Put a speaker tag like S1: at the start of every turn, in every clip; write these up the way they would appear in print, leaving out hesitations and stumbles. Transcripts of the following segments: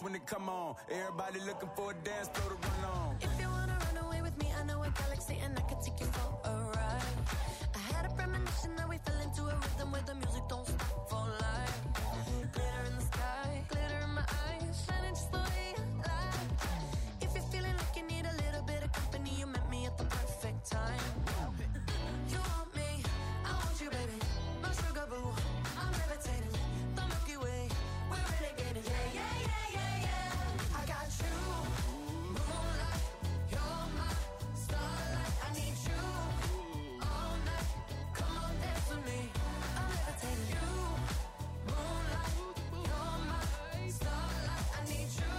S1: when it come on. Everybody looking for a dance floor to run on.
S2: If you wanna run away with me, I know a galaxy and I can take you for a ride. I had a premonition that we fell into a rhythm where the music don't stop for life. Glitter in the sky, glitter in my eyes, shining just the way I like. If you're feeling like you need a little bit of company, you met me at the perfect time. You want me, I want you, baby. My sugar boo, I'm levitating. The Milky Way, we're renegading. Yeah, yeah, yeah, yeah, yeah. I got you, moonlight. You're my starlight. I need you all night. Come on, dance with me. I'm levitating. You, moonlight. You're my starlight. I need you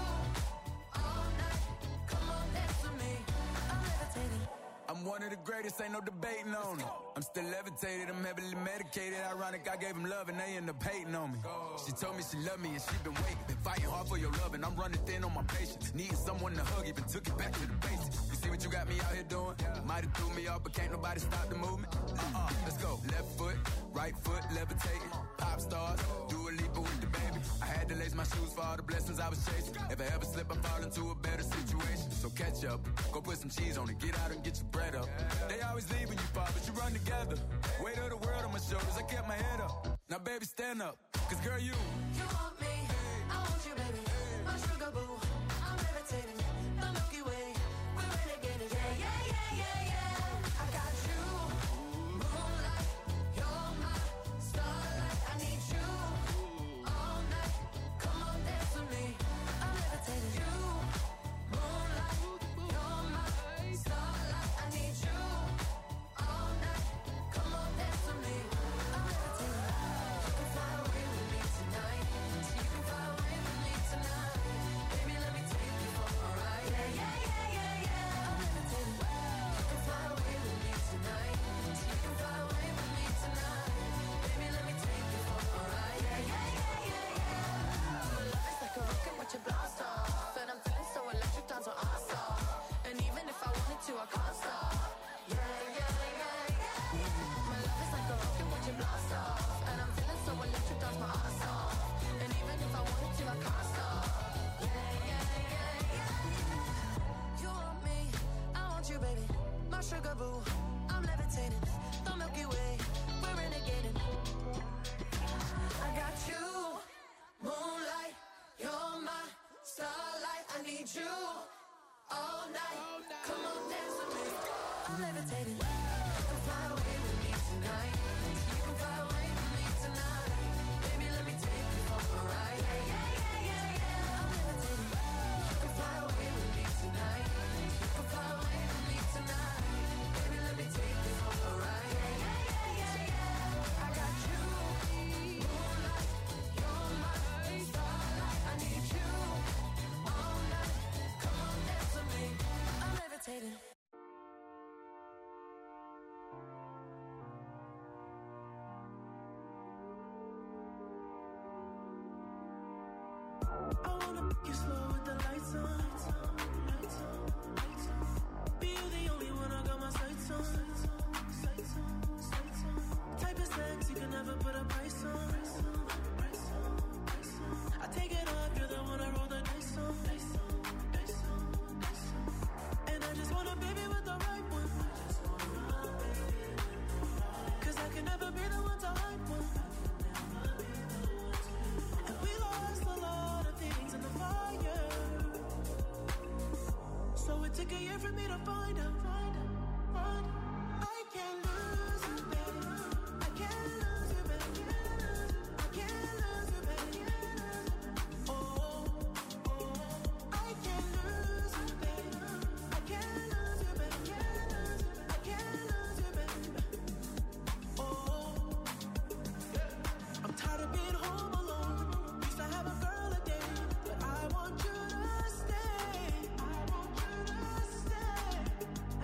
S2: all night. Come on, dance with me. I'm levitating.
S1: I'm one of the greatest, ain't no debating on it. I'm still levitated, I'm heavily medicated. Ironic, I gave him love and they end up hating on me. She told me she loved me and she been waiting. Been fighting hard for your love and I'm running thin on my patience. Needing someone to hug, even took it back to the basics. You see what you got me out here doing? Might have threw me off, but can't nobody stop the movement. Let's go. Left foot, right foot, levitating. Pop stars, do a leap with the baby. I had to lace my shoes for all the blessings I was chasing. If I ever slip, I fall into a better situation. So catch up, go put some cheese on it, get out and get your bread up. They always leave when you fall, but you run together. Weight of the world on my shoulders, I kept my head up. Now baby, stand up, cause girl, you
S2: want me, I want you, baby. My sugar boo, I'm levitating. The Milky Way, we're renegading. Yeah, yeah, yeah, yeah, yeah. I got you, moonlight. You're my starlight. I need you all night. Come on, dance with me. I'm levitating. You, moonlight. You're my starlight. I need you all night. Come on, dance with me. I'm levitating. You can fly away with me tonight. So you can fly away with me tonight. Baby, let me take you for a ride. Yeah, yeah, yeah, yeah, yeah. I'm levitating. You can fly away with me tonight. So you can fly away with me tonight. Baby, let me take you for a ride. Yeah, yeah, yeah, yeah, yeah. My love is like a rocket with your blast off, and I'm feeling so electric, times are awesome. And even if I wanted to, I can't stop. Yeah, yeah, yeah, yeah. My love is like a rocket with your blast off, and I'm feeling so electric, times my ass off. And even if I wanted to, I can't stop. Yeah, yeah, yeah, yeah. You want me, I want you, baby. My sugar boo, I'm levitating. The Milky Way, we're renegading. I got you, moonlight. You're my starlight. I need you all night. Come on, dance with me. I'm levitating. You can fly away with me tonight. You can fly away with me tonight. Baby, let me take you for a ride. Yeah, yeah, yeah, yeah, yeah. I'm levitating. You can fly away with me tonight. You can fly away with me tonight. Baby, let me take you for a ride. Yeah, yeah, yeah, yeah, yeah. I got you, moonlight. You're my starlight. I need you all night. Come on, dance with me. I'm levitating.
S3: I wanna make you slow with the lights on. Be you the only one I got my sights on. Type of sex you can never put a price on. I take it off, you're the one I roll the dice on. And I just want a baby with the right one. Cause I can never be the one to hype one. And we lost a lot of things in the fire. So it took a year for me to find out. I can't lose you, baby. I can't lose you, baby. I can't lose you, baby. Oh, I can't lose you, baby. I can't lose you, baby. I can't lose you, baby. Oh, I'm tired of being home alone. Used to have a girl a day, but I want you to stay. I want you to stay.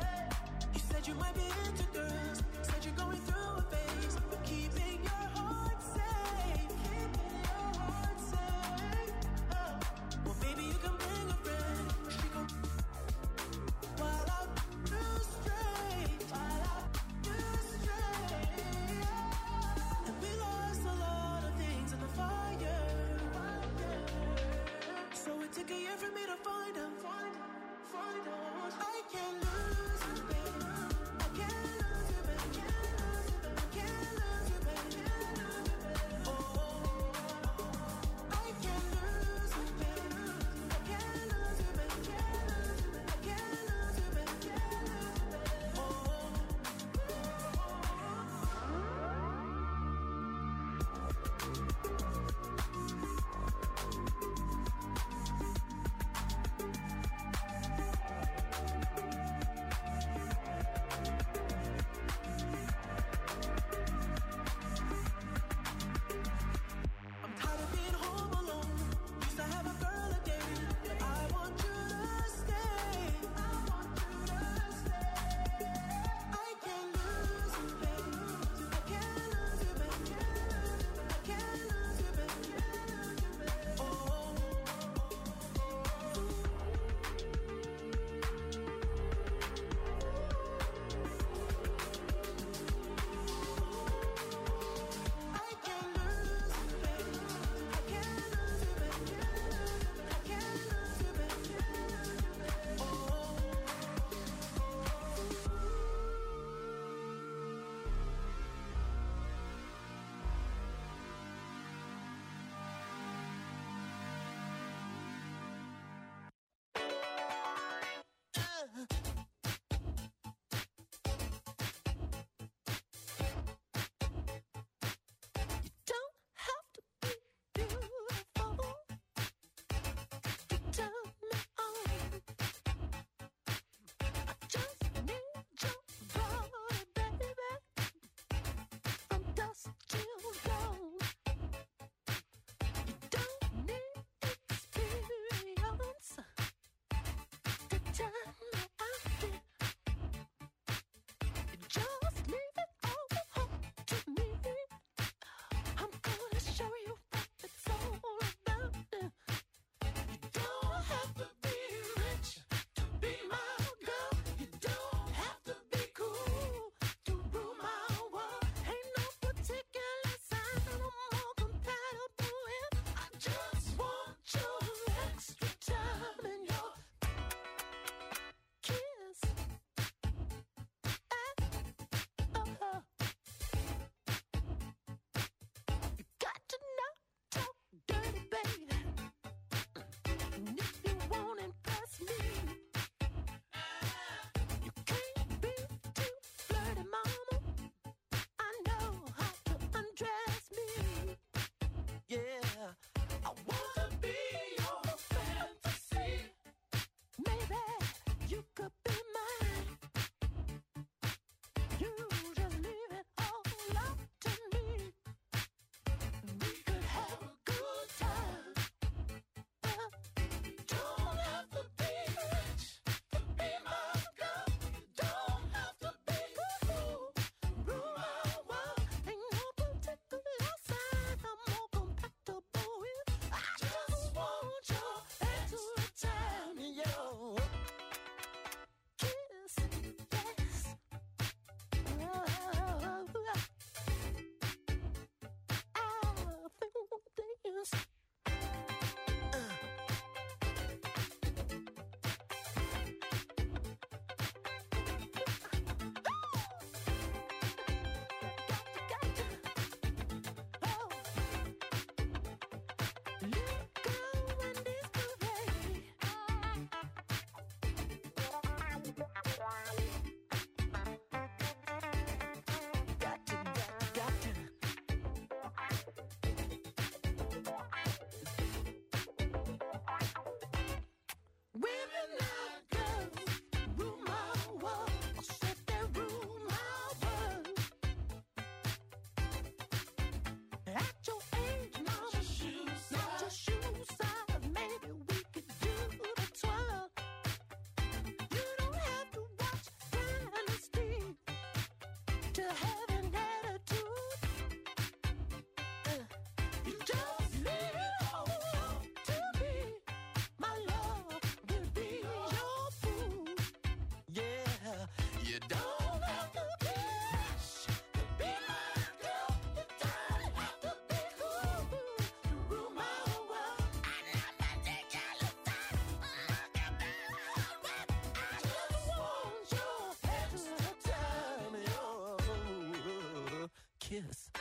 S4: Kiss.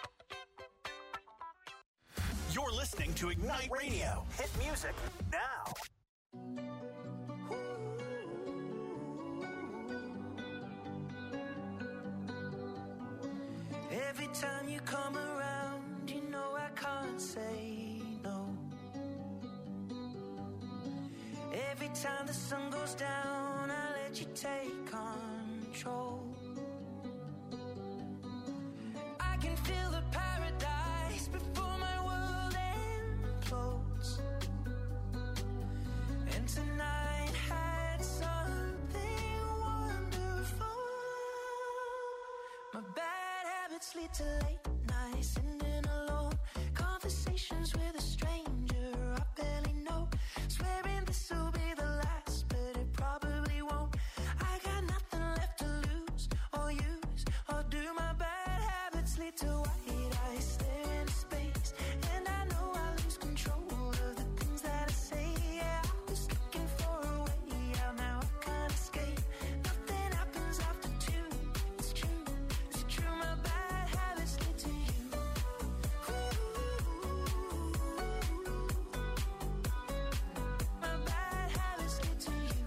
S4: You're listening to Ignite Radio. Hit music now.
S3: Every time you come around, you know I can't say no. Every time the sun goes down, I let you take control. I can feel the paradise before my world implodes. And tonight had something wonderful. My bad habits lead to late nights, sitting alone, conversations with a stranger I barely know, swearing this will be the last, but it probably won't. I got nothing left to lose or use or do. My bad habits lead to white eyes, stare into space, and I know I lose control of the things that I say. Yeah, I was looking for a way out, now I can't escape. Nothing happens after two. It's true, it's true. My bad habits lead to you. My bad habits lead to you.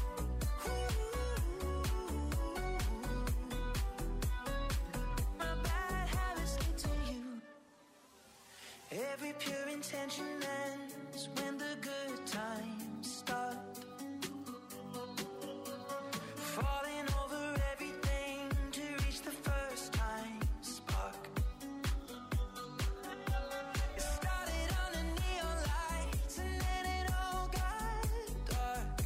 S3: My bad habits lead to you. Every pure intention ends when the good times start. Falling over everything to reach the first time spark. It started under neon lights and then it all got dark.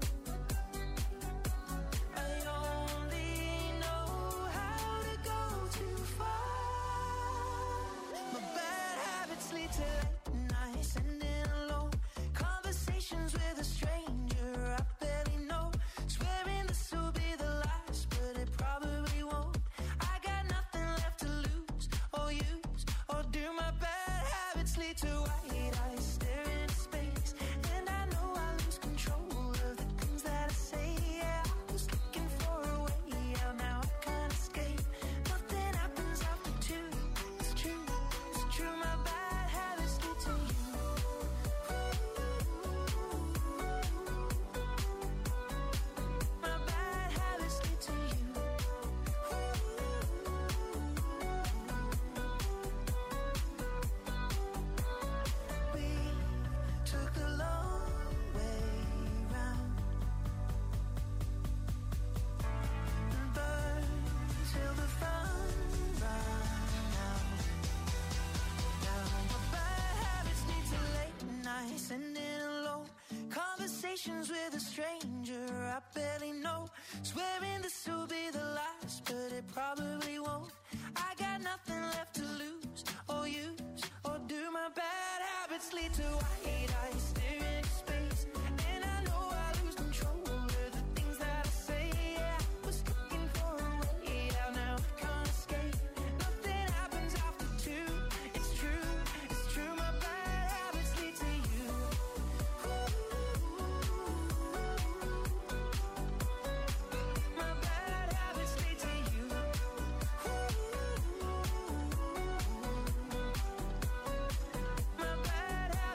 S3: I only know how to go too far. My bad habits lead to late nights, sitting alone, conversations with a stranger I barely know, swearing this will be the last, but it probably won't. I got nothing left to lose or use or do. My bad habits lead to white eyes, stare into space, and I know I lose control of the things that I say. Yeah, I was looking for a way out, now I can't escape. Nothing happens after two. It's true, it's true. My bad habits lead to you. My bad habits lead to you. We took the long way round and burned till the fun ran out. Now my bad habits lead to late nights, sitting alone, conversations with a stranger I barely know, swearing this will be the last, but it probably won't. I got nothing left to lose or use or do. My bad habits lead to white eyes, stare into space, and I know I lose control of the things that I say. Yeah, I was looking for a way out, now I can't escape. Nothing happens after two. It's true, it's true. My bad habits lead to you. My bad habits lead to you. My bad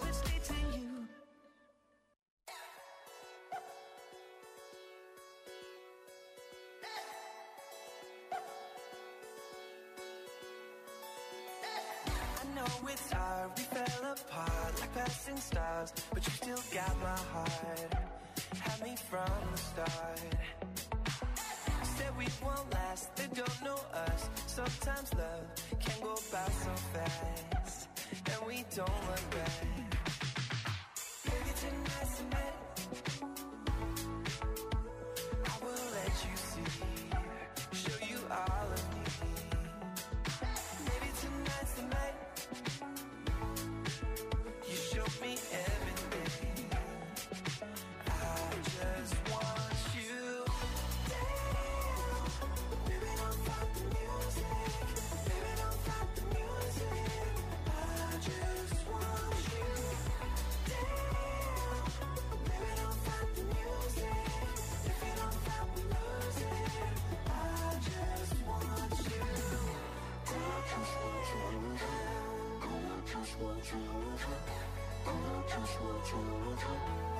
S3: it's hard, we fell apart like passing stars, but you still got my heart. Had me from the start. Said we won't last, they don't know us. Sometimes love can go by so fast, and we don't look back. Maybe tonight's the night I will let you see, show you all of me. Maybe tonight's the night you show me everything. I just want you. Baby, don't stop the music. Baby, don't stop the music. I just want you. Baby, don't stop the music. If you don't stop, we lose it. I just want you. I just want you. I just want you. I just want you.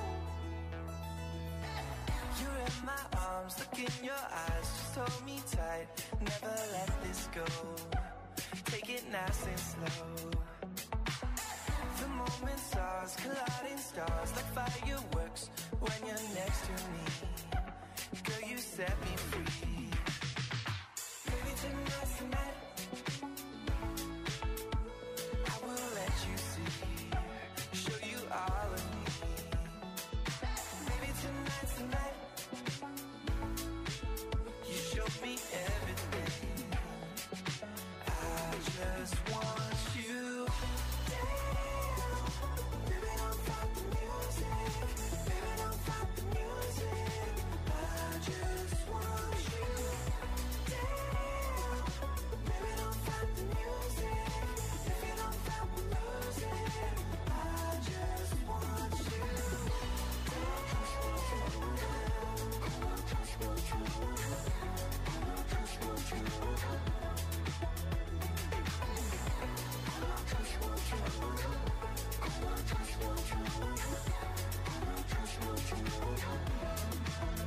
S3: You're in my arms, look in your eyes, just hold me tight, never let this go, take it nice and slow. The moment's ours, colliding stars like fireworks when you're next to me. Girl, you set me free. Maybe tonight's the night I will let you see, show you all of me. Maybe tonight's the night you show me everything. I just want you. Baby, don't stop the music. Baby, don't stop the music. I just want you. Baby, don't stop the music. If you don't stop, we lose it. I just want you. I just want you. I just want you. I just want you. I just want you. I just want you. I just want you.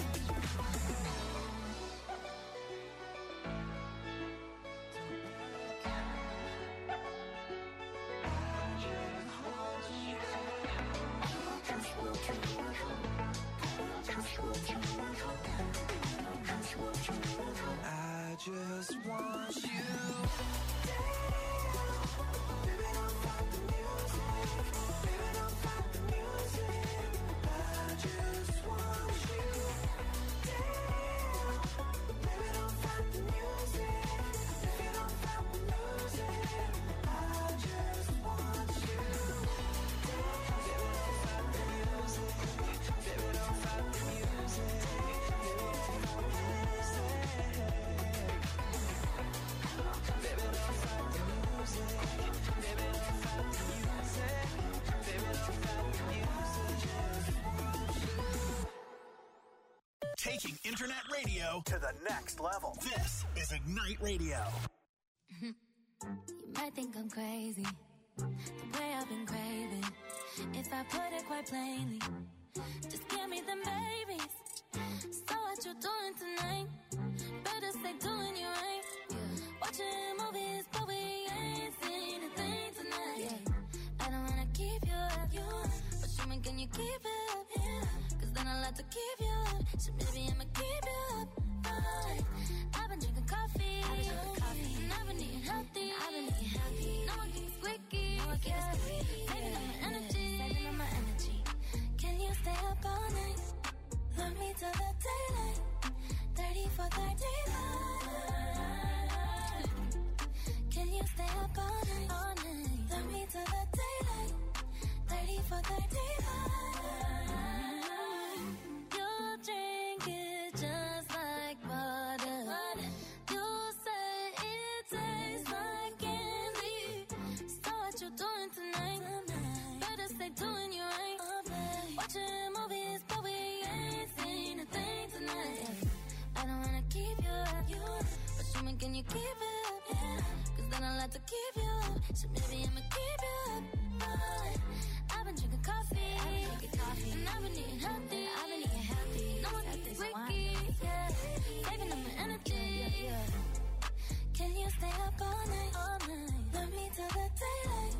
S3: I just want you. Baby, don't stop the music. Baby, don't stop the music. I just want you. Baby, don't stop the music. If you don't stop, we lose it. I just want you. Baby, don't stop the music. Baby, don't stop the music.
S4: Taking internet radio to the next level. This is Ignite Radio.
S5: You might think I'm crazy, the way I've been craving. If I put it quite plainly, just give me them babies. So what you doing tonight? Better stay doing you right. Watching movies, but we ain't seen a thing tonight. I don't wanna keep you up, but show me, can you keep it up? Cause then I'll have to keep you up. So maybe I'ma keep you up. I've been drinking coffee, and I've been eating healthy. No one keeps squeaky, saving on my energy. Can you stay up all night? Love me till the daylight. 30 for 35. Can you stay up all night? Love me till the daylight. 30 for 35. You'll drink it just like water. You say it tastes like candy. So what you doing tonight? Better stay doing you right. Watching movies, but we ain't seen a thing tonight. I don't wanna keep you up, but show me, can you keep it up? Cause then I'll have to keep you up. So maybe I'ma keep you up. I've been drinking coffee, and I've been eating healthy. No one keeps Ricky, saving up my energy. Can you stay up all night? Love me till the daylight.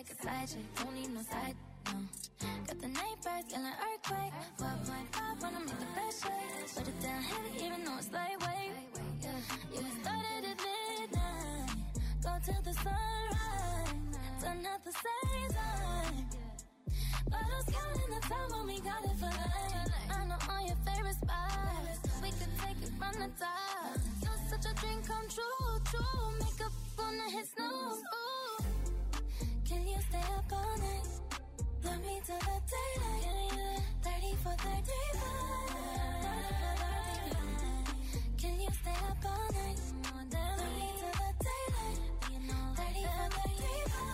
S5: like a side chick, don't need no side, no. Got the night birds, yelling earthquake. 4.5 when I make the best shake. Put it down heavy, even though it's lightweight. Yeah, we started at midnight, go till the sunrise. Done at the same time. Bottles counting the time when we got it for life. I know all your favorite spots. We could take it from the top. You're such a dream come true, true. Makeup on the hit snooze. Ooh. Can you stay up all night? Love me till the daylight. 30 for 35. Can you stay up all night? Love me till the daylight. 30 for 35.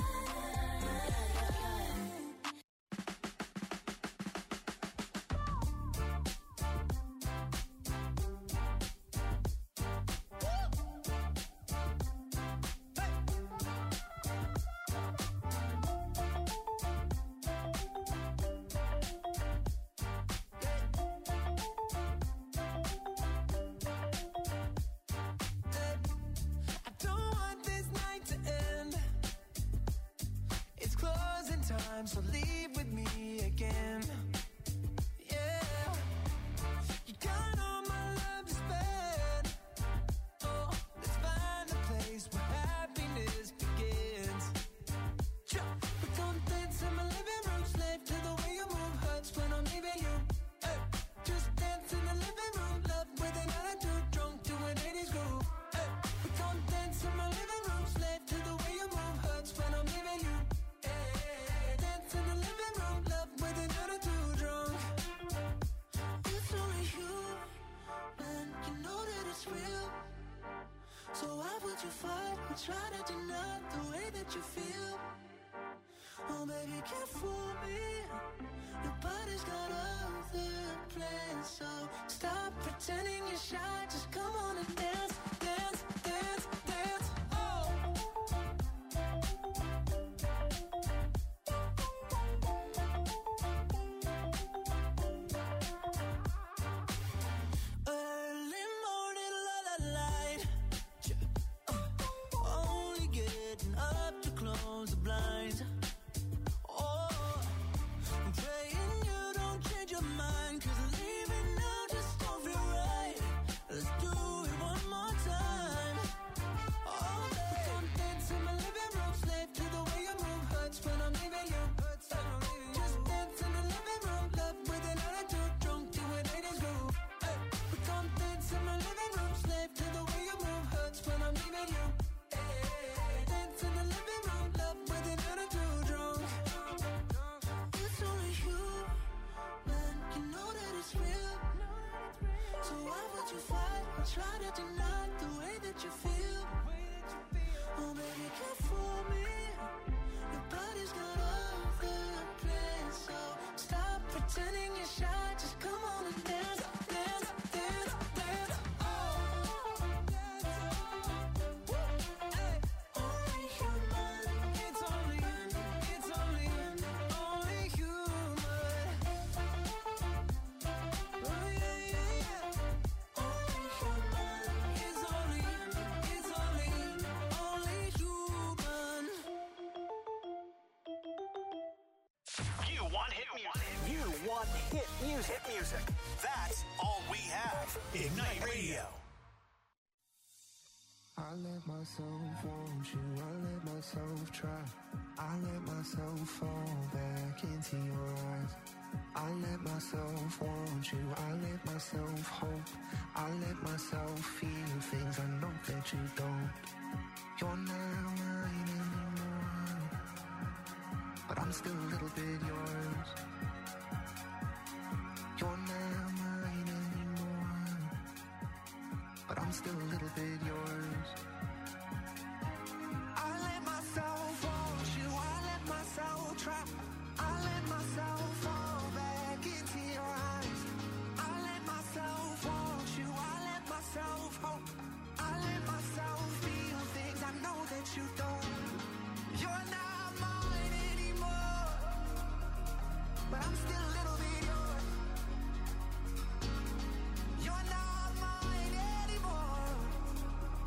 S3: So leave with me again. Yeah, you got all my love to spend. Oh, let's find a place where happiness begins. We don't dance in my living room, slave to the way you move. Hurts when I'm leaving you. Hey, just dance in the living room, love with an attitude, drunk to an 80s groove. Hey, we don't dance in my living room, slave to the way you move. Hurts when I'm leaving you. In the living room, love with an attitude drunk. It's only you, man, you know that it's real. So why would you fight or try to deny the way that you feel? Oh baby, can't fool me. Your body's got other plans. So stop pretending you're shy. Just come on and dance, dance, dance, dance. Oh. Early morning, light. Only getting up to close the blinds. Oh, I'm praying you don't change your mind, 'cause leaving now just don't feel right. Let's do it one more time. Oh, baby, don't dance in my living room, slave to the way you move. Hurts when I'm leaving you. Just dance in the living room, love with an attitude, drunk to an 80s groove. Hey, we don't dance in my living room, slave to the way you move. Hurts when I'm leaving you. Hey, dance in the living room, love with an attitude, drunk. It's only you, man, you know that it's real. So why would you fight or try to deny the way that you feel? Oh baby, can't fool me. Your body's got other plans. So stop pretending you're shy. Just come on and dance, dance, dance, dance. Oh, hey, only human. It's only human. Oh yeah, yeah, yeah. Only human. It's only human.
S4: You want hit music. You want hit music. Hit music. That's all we have. Ignite Radio.
S3: I let myself want you, I let myself try. I let myself fall back into your eyes. I let myself want you, I let myself hope. I let myself feel things I know that you don't. You're not mine anymore, but I'm still a little bit yours. You're not mine anymore, but I'm still a little bit yours. I let myself want you, I let myself try. I let myself fall back into your eyes. I let myself want you, I let myself hope. I let myself feel things I know that you don't. You're not mine anymore, but I'm still a little bit yours. You're not mine anymore,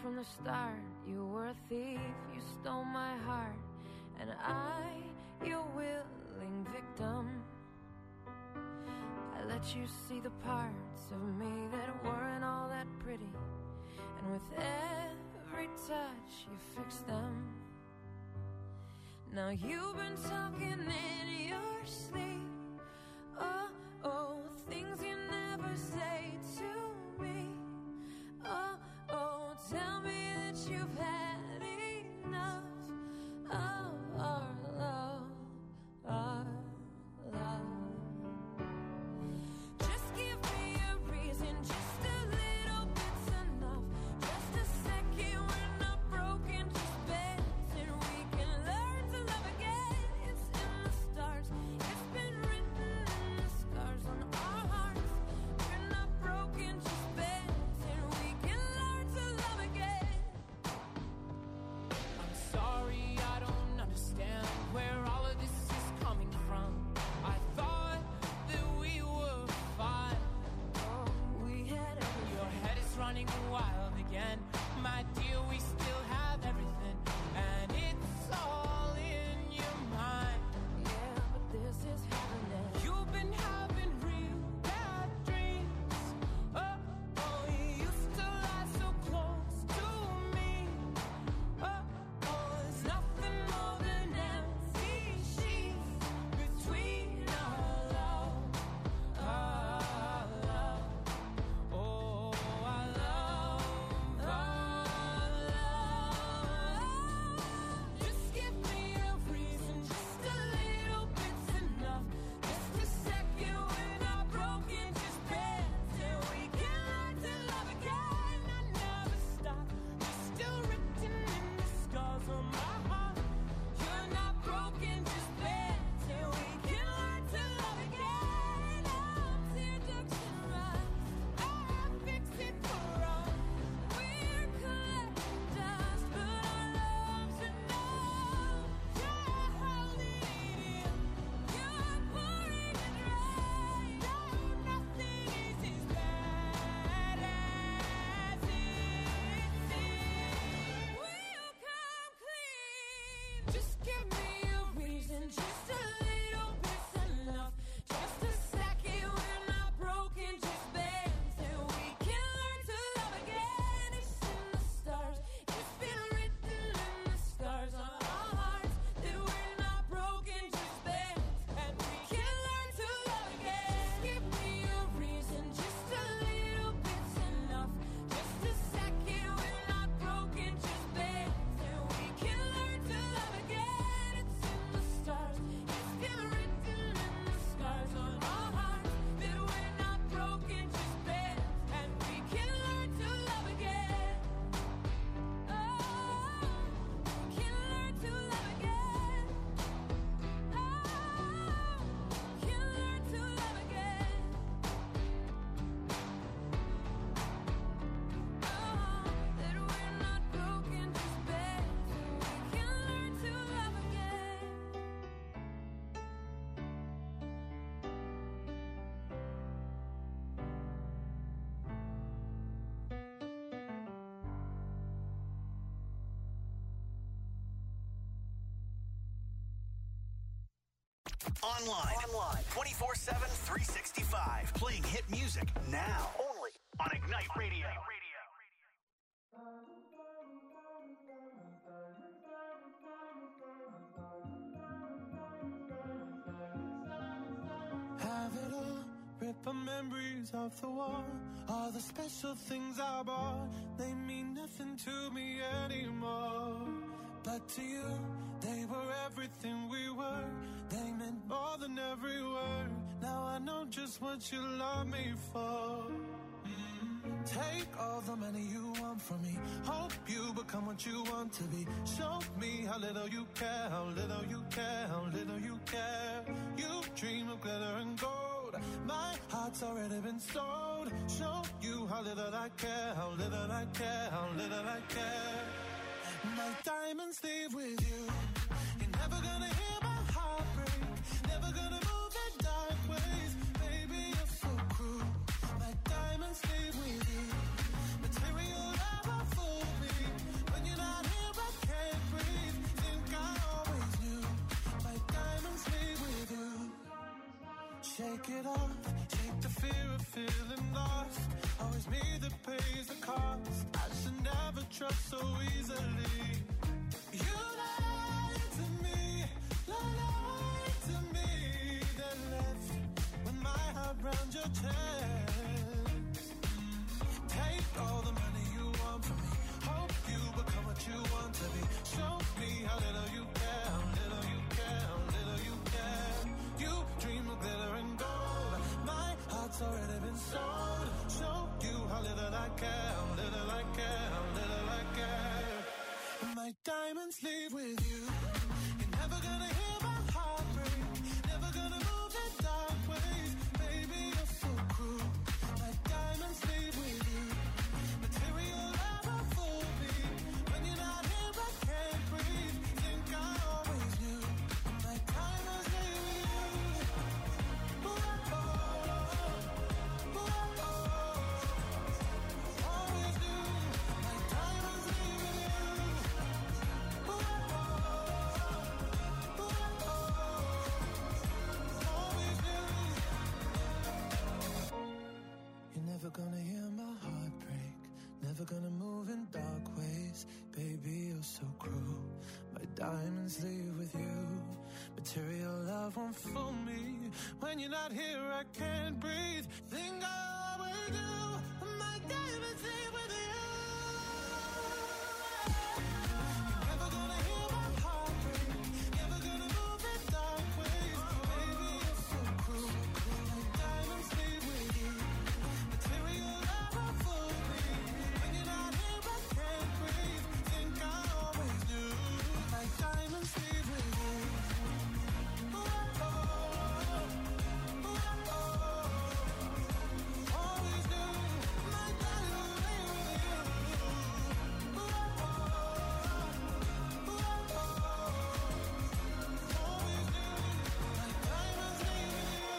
S6: from the start. You were a thief, you stole my heart, and I, your willing victim. I let you see the parts of me that weren't all that pretty, and with every touch you fixed them. Now you've been talking in your sleep. Oh, oh, things you never say to me. Oh, oh, tell me that you've had enough of our love, our love. Just give me a reason, just a little bit's enough. Just a second, we're not broken, just bends, and we can learn to love again. It's in the stars, it's been written in the scars on our hearts. We're not broken, just bends, and we can learn to love again.
S7: I'm sorry, I don't understand where all of this is coming from. I thought that we were fine.
S6: Oh, we had everything.
S7: Your head is running wild again. My dear, we still have everything, and it's all in your mind.
S6: Yeah, but this is happening.
S7: You've been having real bad dreams. Oh, oh, you used to lie so close to me. Oh, oh, there's nothing more than empty sheets between our love, our love. Oh, our love, our love. Just give me a reason, just a little bit's enough. Just a second, we're not broken, just bends, and we can learn to love again. I never stop, you're still written in the scars on my heart. You're not broken, just bends, and we can learn to love again. I'm tear ducts and rust, I fix it for us. We're collecting dust, but our love's enough. You're holding it in, you're pouring it right. No, nothing is as bad as it seems. We'll come clean. Just give me a reason, just a little bit's enough. Just a second, we're not broken, just bends, and we can learn to love again. It's in the stars, it's been written in the scars on our hearts that we're not broken, just bends, and we can learn to love again. Just give me a reason, just a little bit's enough. Just a second, we're not broken, just bends, and we can learn to love again. It's in the stars, it's been written in the scars on our hearts that we're not broken, just bends, and we can learn to love again. Oh, we can learn to love again. Oh, we can learn to love again. Oh, that we're not broken, just bends, and we can learn to love again.
S4: Online. 24/7, 365. Playing hit music now. Only on Ignite Radio.
S3: Have it all, rip the memories off the wall. All the special things I bought, they mean nothing to me anymore. But to you, they were everything we were. They meant more than every word. Now I know just what you love me for. Take all the money you want from me. Hope you become what you want to be. Show me how little you care, how little you care, how little you care. You dream of glitter and gold. My heart's already been sold. Show you how little I care, how little I care, how little I care. My diamonds leave with you. You're never gonna hear my heart break. Never gonna move in dark ways. Baby, you're so cruel. My diamonds leave with you. Material never fooled me. shake it off. Take the fear of feeling lost. Always me that pays the cost. I should never trust so easily. You lied to me, lied to me. Then left with my heart round your chest. Take all the money you want from me. Hope you become what you want to be. Show me how little you care, how little you care, how little you care. You dream of glitter and gold. My heart's already been sold. Show you how little I care, how little I care, how little I care. My diamonds leave with you. You're never gonna hear my heart break. Never gonna move in dark ways. Baby, you're so cruel. My diamonds leave with you. Material never fool me. When you're not here, I can't breathe. Think I always knew. My diamonds leave with you. Ooh, oh, ooh, oh, always knew. My diamonds leave with you. Ooh, oh, always knew. You're never gonna hear my heart break. Never gonna move in dark ways. Baby, you're so cruel. My diamonds leave with you. Material love won't fool me. When you're not here, I can't breathe. Think I always do. My diamonds leave with you. You're never gonna hear my heart break. Never gonna move in dark ways. Baby, you're so cruel. My diamonds leave with you. Material love won't fool me. When you're not here, I can't breathe. Think I always knew. My diamonds leave with you. Ooh, oh, ooh, oh, always knew. My diamonds leave with you. Ooh, oh, ooh, oh, always knew. My diamonds leave with you.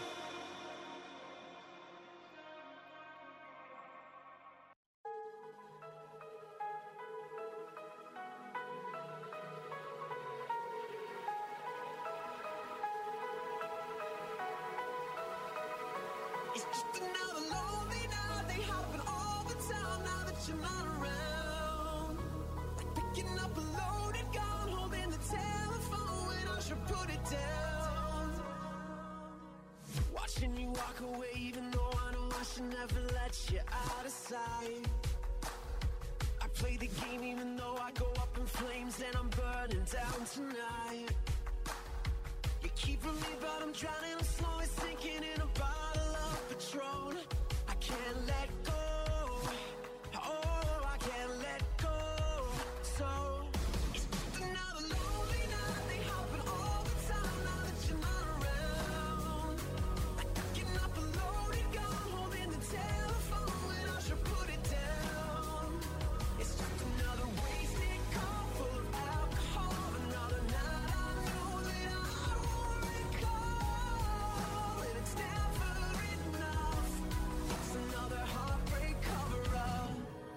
S2: It's just another lonely night. They happen all the time now that you're not around. Like picking up a loaded gun, holding the telephone when I should put it down. Watching you walk away, even though I know I should never let you out of sight. I play the game even though I go up in flames and I'm burning down tonight. You're keeping me, but I'm drowning. I'm slowly sinking in a bottle of Patron. I can't let go. Oh, I can't let go. So it's just another lonely night. They happen all the time now that you're not around. Like picking up a loaded gun, holding the telephone when I should put it down. It's just another wasted cup full of alcohol. Another night I know that I won't recall. And it's never enough. It's another heartbreak cover-up.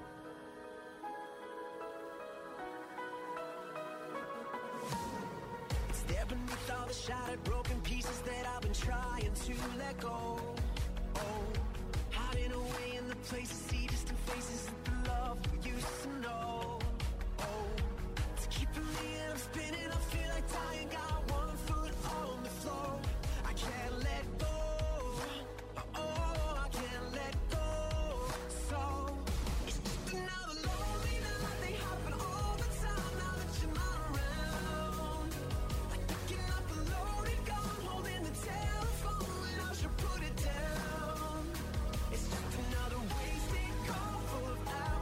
S2: It's there beneath all the shattered, broken pieces that I've been trying to let go. Oh, hiding away in the places, see distant faces of the love we used to know. Oh, it's keeping me and I'm spinning. I feel like dying, got one foot on the floor. I can't let go. Oh, I can't let go. So it's just another lonely night. They happen all the time now that you're not around. Like picking up a loaded gun, holding the telephone when I should put it down. It's just another wasted cup full of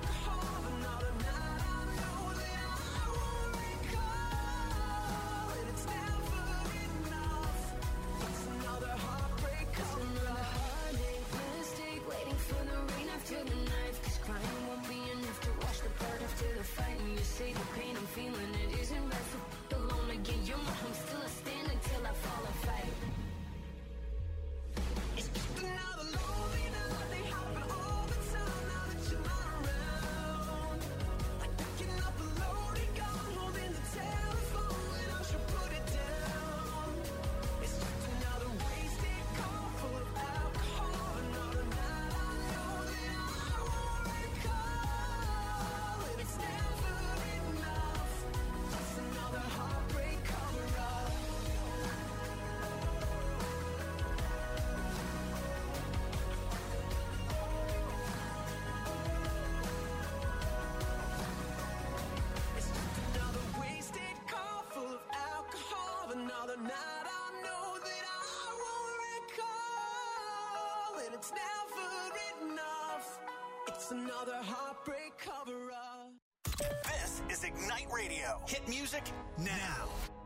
S3: It's another heartbreak cover-up.
S4: This is Ignite Radio. Hit music now.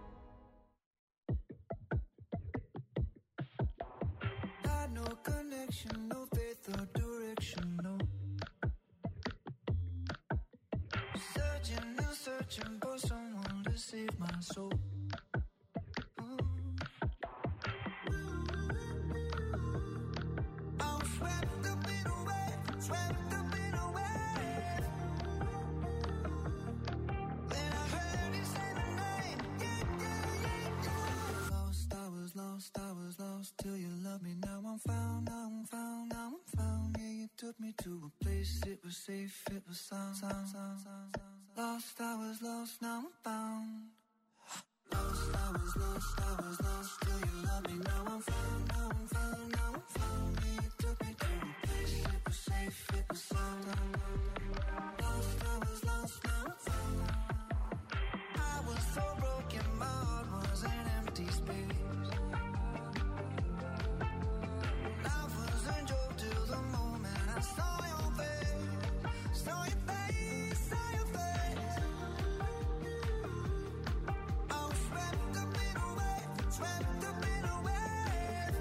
S3: Got no connection, no faith or direction, no. Searching and searching for someone to save my soul. I'm swept up in a wave, swept up in a wave. Then I heard you say my name, yeah. Lost, I was lost till you loved me. Now I'm found, now I'm found, now I'm found. Yeah, you took me to a place, it was safe, it was sound. Lost, I was lost, now I'm found. Lost, I was lost till you loved me. Now I'm found, now I'm found, now I'm found. Yeah, you took me to a place, it was safe, it was sound. Lost, I was lost, now I'm found. I was so broken, my heart was an empty space. Life was a joke till the moment I saw your face, saw your face, saw your face. I was swept up in a wave, swept up in a wave.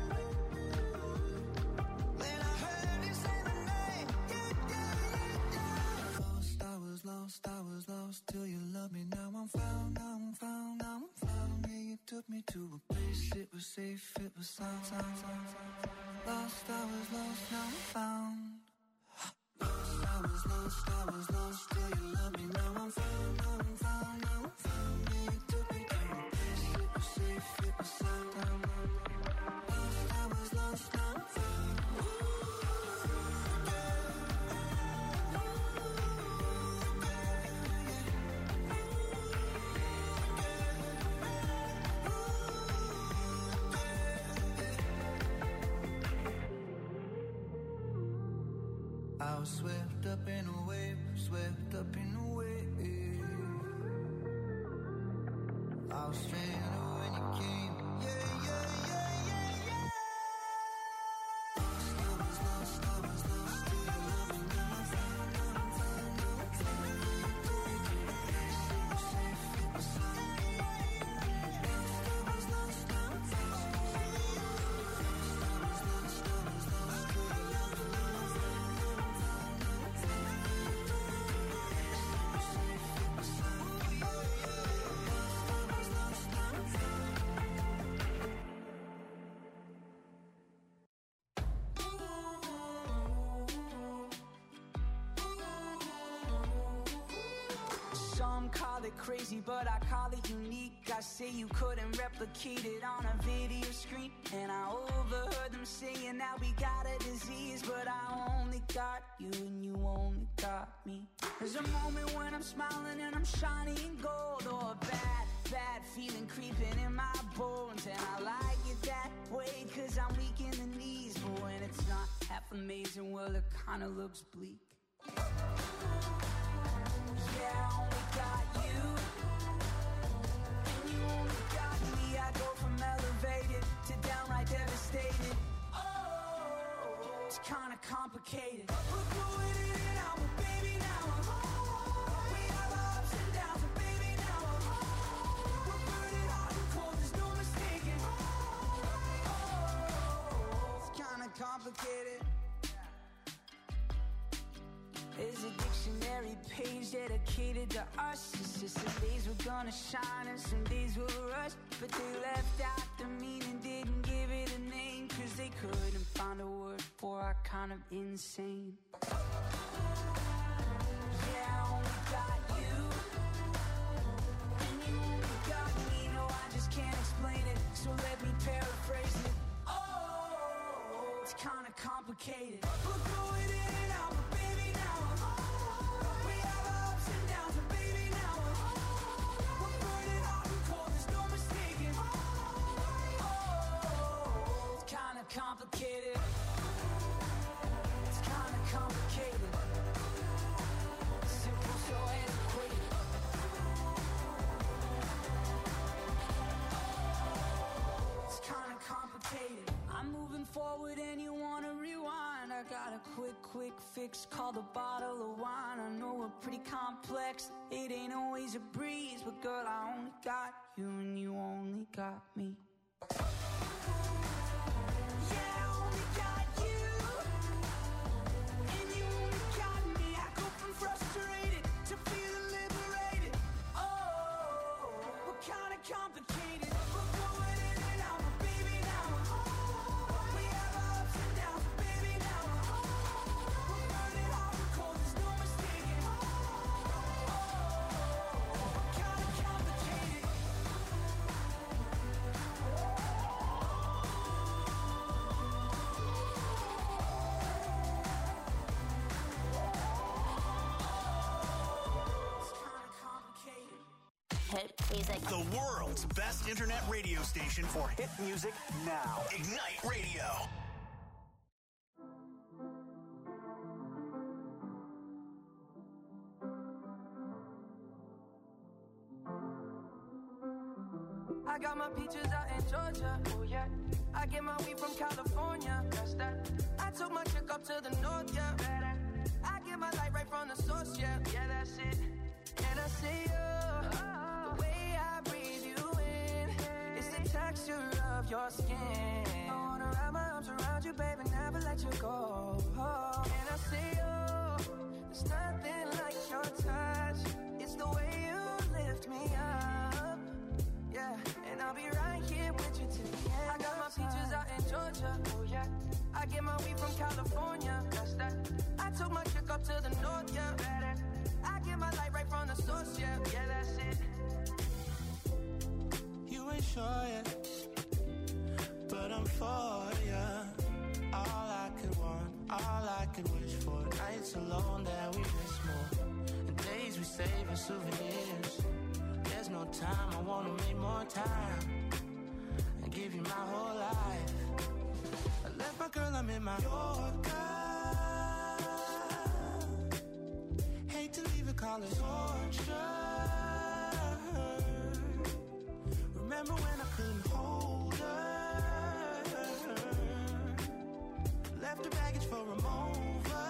S3: Then I heard you say my name, yeah. Lost, I was lost till you loved me. Now I'm found, now I'm found, now I'm found. Yeah, you took me to a place, it was safe, it was sound. Lost, I was lost, now I'm found. Lost, I was lost till you loved me. Now I'm found, now I'm found, now I'm found. Yeah, you took me to a place, it was safe, it was sound. Lost, I was lost, now I'm found. I was swept up in a wave, swept up in a wave. I was stranded when you came, yeah, yeah, yeah, yeah, yeah. Lost, I was lost till you loved me. Now I'm found, now I'm found, now I'm found. You took me to a place, it was safe, it was sound. Lost, I was lost, now I'm found. Lost, I was lost till you loved me. Now I'm found, now I'm found, now I'm found. You took me to a place, it was safe, it was sound. Lost, I was lost, now I'm found.
S8: Some call it crazy, but I call it unique. I say you couldn't replicate it on a video screen. And I overheard them saying that we got a disease, but I only got you and you only got me. There's a moment when I'm smiling and I'm shining gold, or a bad feeling creeping in my bones. And I like it that way, cause I'm weak in the knees. But when it's not half amazing, well, it kinda looks bleak. Yeah, I only got you, and you only got me. I go from elevated to downright devastated. Oh, it's kinda complicated. We're going in and out, but baby, now I'm home. We have our ups and downs, but baby, now I'm home. We're burning hot and cold, there's no mistaking. Oh, it's kinda complicated. There's a dictionary page dedicated to us. It's just some days we're gonna shine and some days we'll rush. But they left out the meaning, didn't give it a name, cause they couldn't find a word for our kind of insane. Yeah, I only got you, and you only got me. No, I just can't explain it, so let me paraphrase it. Oh, it's kinda complicated. We're going in and out, but baby, now I'm home. We have our ups and downs, but baby, now I'm home. We're burning hot and cold, there's no mistaking. Oh, it's kinda complicated. It's kinda complicated. Simple, so antiquated. It's kinda complicated. I'm moving forward and you wanna rewind. I quick fix, called a bottle of wine. I know we're pretty complex. It ain't always a breeze, but girl, I only got you and you only got me. Yeah, I only got you, and you only got me. I go from frustrated to feeling liberated. Oh, we're kinda complicated. We're going in and out, but baby, now we're home. We have our ups and downs, but baby, now we're home. We're burning hot and cold, there's no mistaking. Oh, we're kinda complicated. It's kinda complicated.
S9: Hit music.
S4: The world's best internet radio station for hit music now. Ignite Radio.
S3: I got my peaches out in Georgia, oh yeah. I get my weed from California, that's that. I took my chick up to the north, yeah. I get my light right from the source, yeah. Yeah, that's it. And I see the way I breathe you in, it's the texture of your skin. I wanna wrap my arms around you, baby, never let you go. And I see there's nothing like your touch. It's the way you lift me up. Yeah, and I'll be right here with you till the end. I got my peaches out in Georgia, oh yeah. I get my weed from California, that's that. I took my chick up to the north, yeah. I get my light right from the source, yeah. Yeah, that's it.
S10: You ain't sure yet, but I'm for ya. All I could want, all I could wish for. Nights alone that we miss more, and days we save as souvenirs. There's no time, I wanna make more time and give you my whole life. I left my girl, I'm in my Yorker. Hate to leave it, call it torture. Remember when I couldn't hold her? Left the baggage for a mover.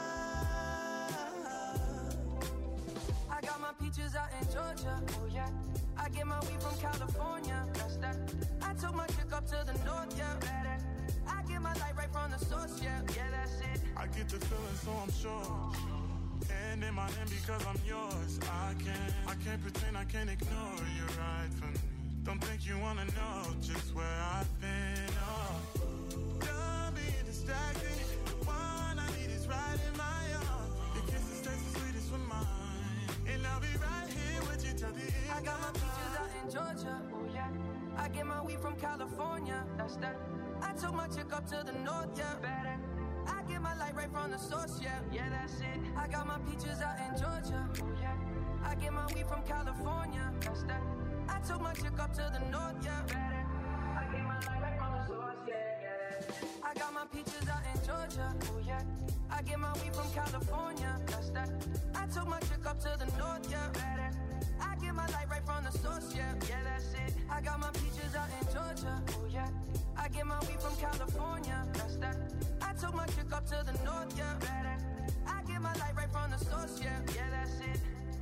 S3: I got my peaches out in Georgia, oh yeah. I get my weed from California, that's that. I took my chick up to the north, yeah. I get my light right from the source, yeah. Yeah, that's it.
S10: I get the feeling, so I'm sure. And in my hand because I'm yours. I can't pretend, I can't ignore you right from me. Don't think you wanna know just where I've been. Oh, done being distracted. The one I need is right in my arms. Your kisses taste the sweetest with mine, and I'll be right here with you till the end.
S3: I got my peaches out in Georgia, oh yeah. I get my weed from California, that's that. I took my chick up to the north, yeah. I get my light right from the source, yeah. Yeah, that's it. I got my peaches out in Georgia, oh yeah. I get my weed from California, that's that. I took my chick up to the north, yeah. I get my light right from the source, yeah. I got my peaches out in Georgia, oh yeah. I get my weed from California, that's that. I took my chick up to the north, yeah. I get my light right from the source, yeah. Yeah, that's it. I got my peaches out in Georgia, oh yeah. I get my weed from California, that's that. I took my chick up to the north, yeah. I get my light right from the source, yeah. Yeah, that's it.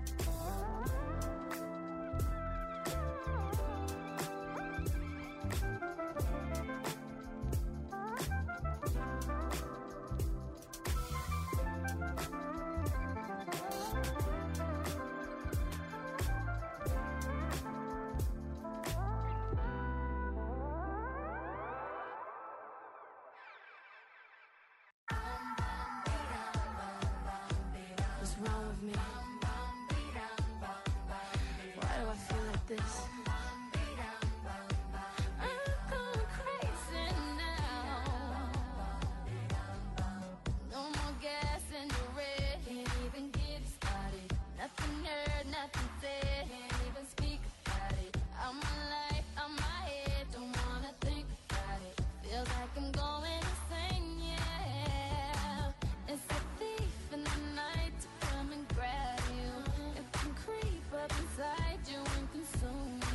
S6: What's wrong with me? Why do I feel like this? I'm going crazy now. No more gas in the red. Can't even get started. Nothing heard, nothing said. Can't even speak about it. I'm my life, I'm my head. Don't wanna think about it. Feels like I'm going insane, yeah. It's a thief in the night to come and grab you. It can creep up inside you and consume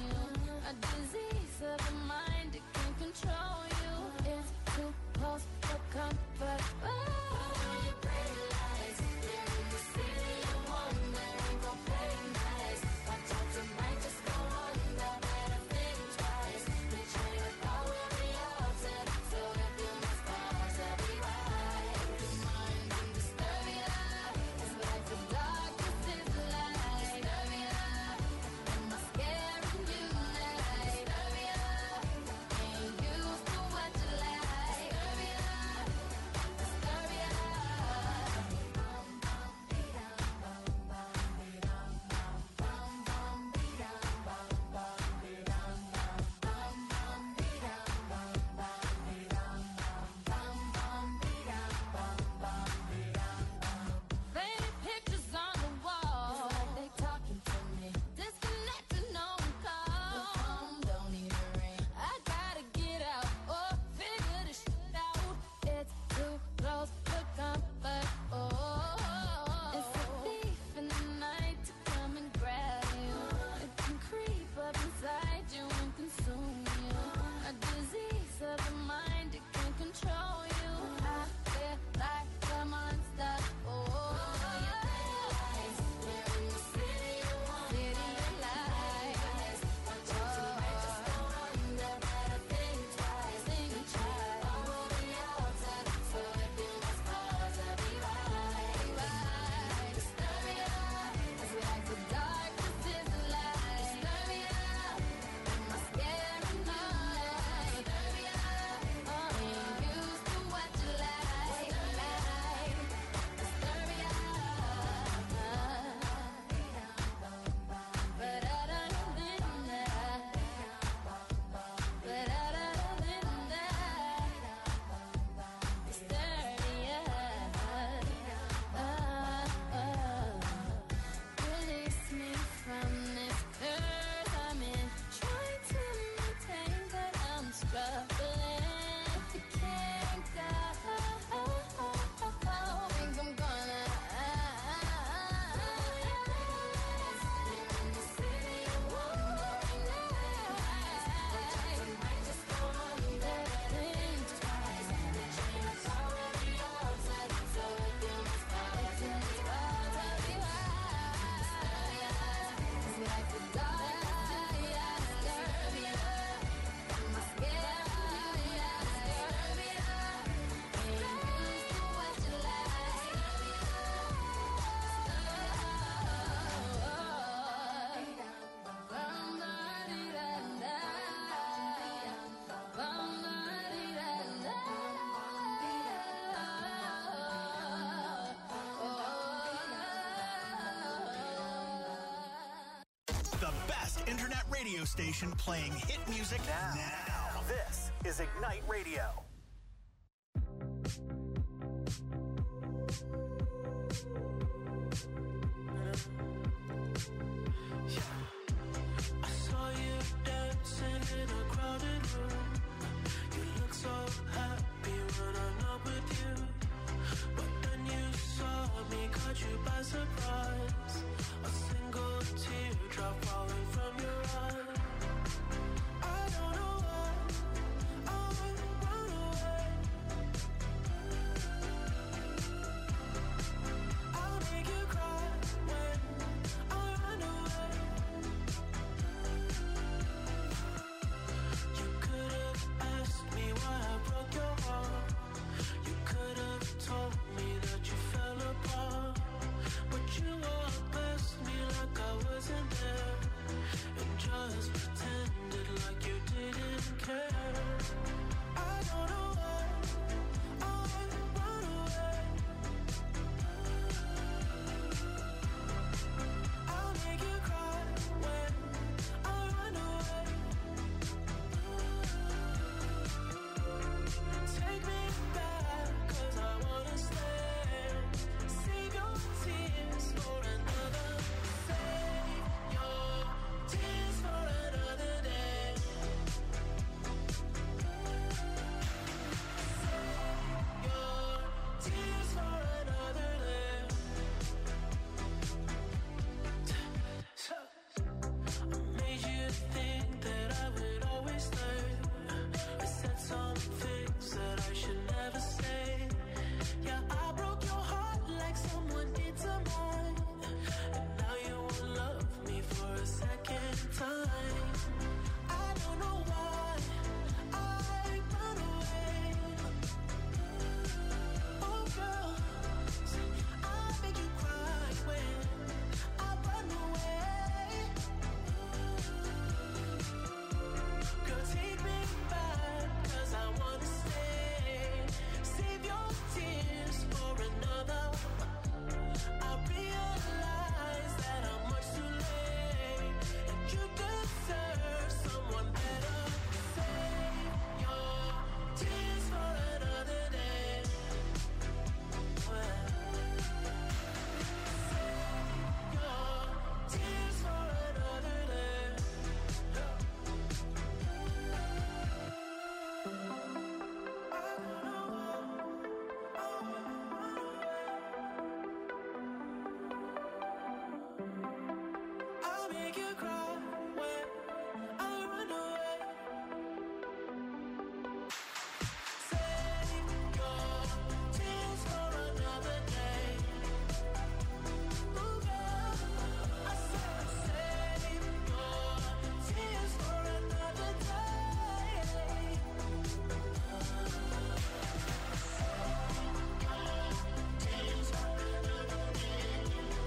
S4: internet radio station playing hit music now. This is Ignite Radio.
S10: I saw you dancing in a crowded room. You look so happy when I'm not with you. But then you saw me, caught you by surprise. A single teardrop falling from your eye. I don't know why I run away. I'll make you cry when I run away. You could have asked me why I broke your heart. You could have told me that you fell apart. But you walked past me like I wasn't there, and just pretended like you didn't care. I don't know why I run away. I'll make you cry when I run away. Take me back, 'cause I wanna stay. Save your tears for another. Save your tears for another day. Save your tears for another day. So I made you think that I would always stay. I said some things that I should never say. Yeah, I broke your heart like someone did to mine. And now you won't love me for a second time. I don't know why I run away. Oh girl, I make you cry when I run away. Girl, take me back, 'cause I wanna stay. Save your tears for another. I realize that I'm much too late, and you deserve someone better. Save your tears for another day. Save your tears for another day. I'll make you cry when I run away. Save your tears for another day. Ooh, girl, I said save your tears for another day. Tears for another day.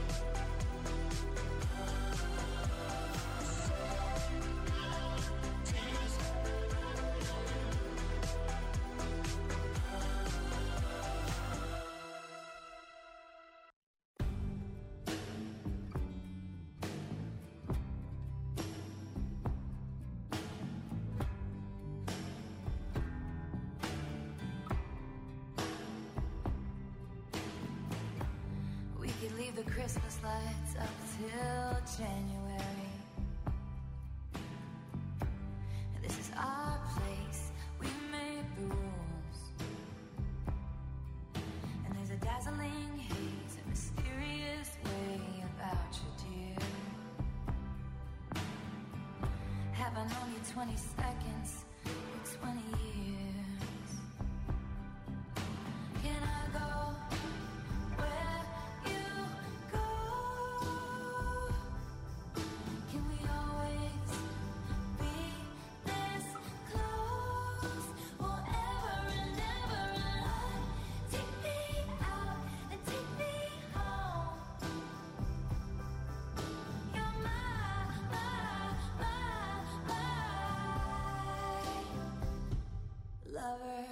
S5: We could leave the Christmas lights up till January. This is our place, we made the rules. And there's a dazzling haze, a mysterious way about you, dear. Have I known you 20 seconds or 20 years? Can I go where you go? Can we always be this close? Forever and ever and on. Take me out and take me home. You're my lover.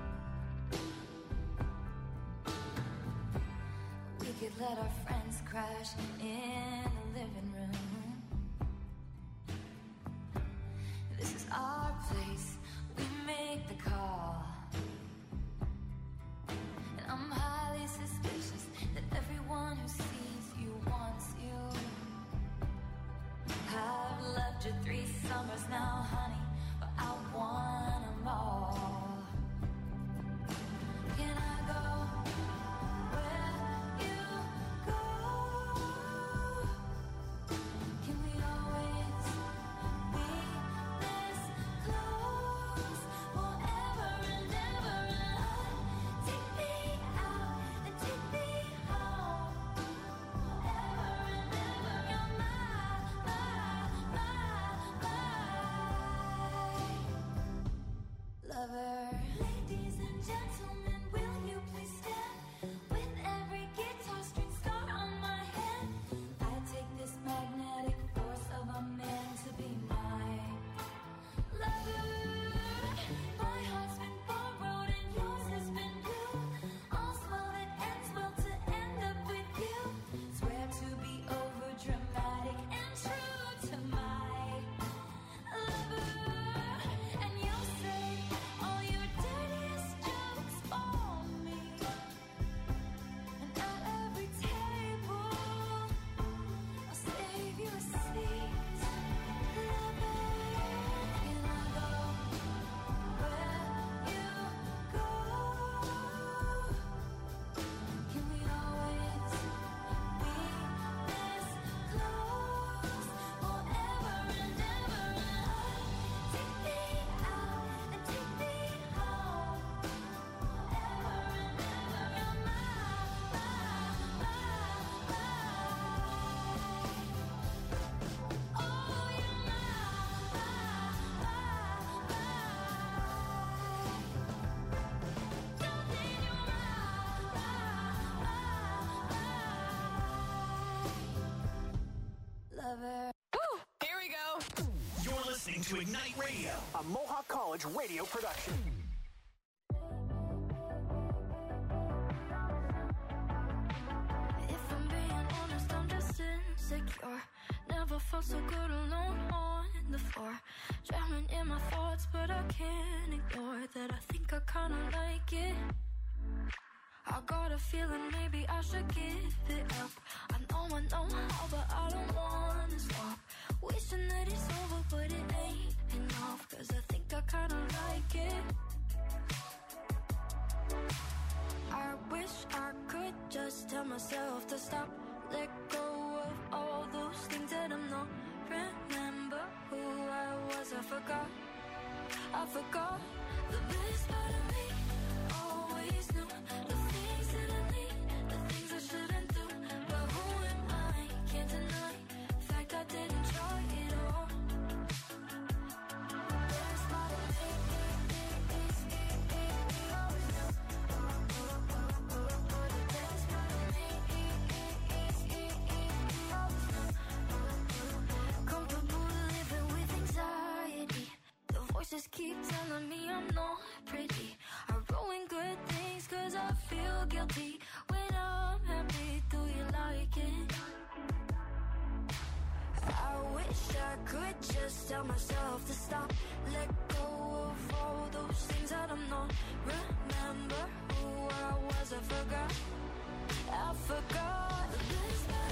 S5: We could let our friends cry crash in the living room. This is our place, we make the call. And I'm highly suspicious that everyone who sees you wants you. I've loved you 3 summers now, honey, but I want them all. Can I go where you go? Can we always be this close forever and ever? And take me out and take me home forever and ever. You're my lover. Ladies and gentlemen, will you please stand with every guitar string scar on my head? I take this magnetic force of a man to be my lover. My heart's been borrowed and yours has been blue. All's well that ends well to end up with you. Swear to be over dramatic and true to my lover. And you'll say all your dirtiest jokes for me. And at every table, I'll save you a seat. Lover, can I go where you go? Can we always be this close forever and ever? Take me out and take me home forever and ever. You're lover.
S7: Here we go.
S4: You're listening to Ignite Radio, a Mohawk College radio production.
S5: If I'm being honest, I'm just insecure. Never felt so good alone on the floor. Drowning in my thoughts, but I can't ignore that I think I kinda like it. I got a feeling maybe I should give it up. I know how, but I don't wanna stop. Wishing that it's over, but it ain't enough. Cause I think I kinda like it. I wish I could just tell myself to stop. Let go of all those things that I'm not. Remember who I was, I forgot the best part of me. Always knew the things that I need, the things I shouldn't do. But who am I? Can't deny the fact I didn't try it all. Best part of me, always knew. The best part of me, always knew. Comfortable living with anxiety. The voices keep telling me I'm not pretty. I ruin good things cause I feel guilty. When I'm happy, do you like it? I wish I could just tell myself to stop. Let go of all those things that I'm not. Remember who I was, I forgot.